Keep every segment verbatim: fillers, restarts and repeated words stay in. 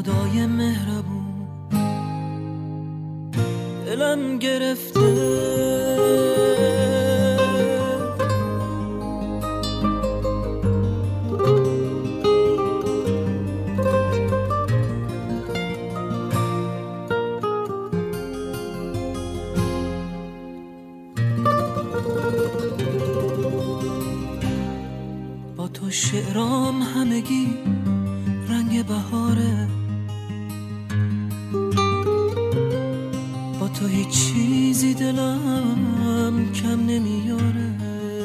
خدای مهربون دلم گرفته، با تو شعرام همگی رنگ بهاره، با تو هیچ چیزی دلم کم نمیاره.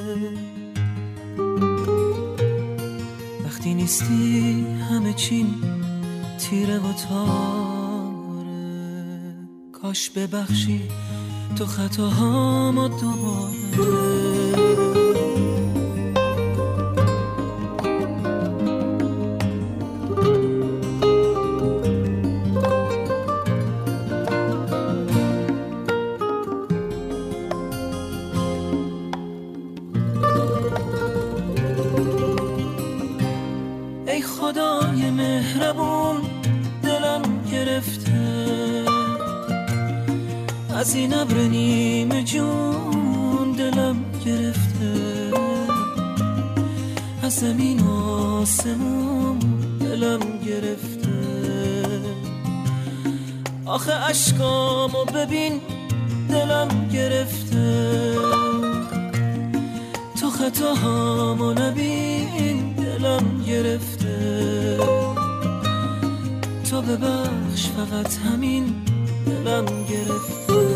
وقتی نیستی همه چیم تیره و تاره، کاش ببخشی تو خطاهامو دوباره. ای خدای مهربون دلم گرفته، از این ابر نیمه جون دلم گرفته، از زمین و آسمون دلم گرفته. آخه اشکامو ببین دلم گرفته، تو خطاهامو نبین دلم گرفته. تو ببخش فقط همین دلم گرفته.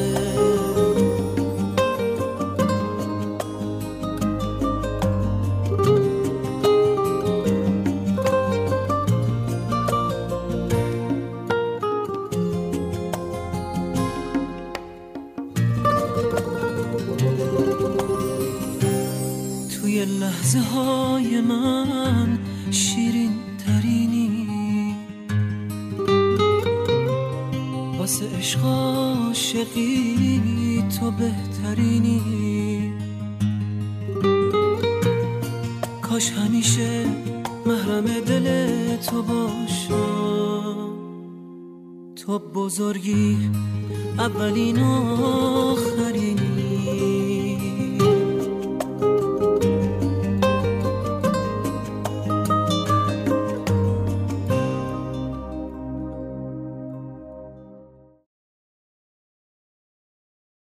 توی لحظه های من شیرین ترینی، واسه عشق عاشقی تو بهترینی. کاش همیشه محرم دل تو باشم، تو بزرگی اولین و آخرین.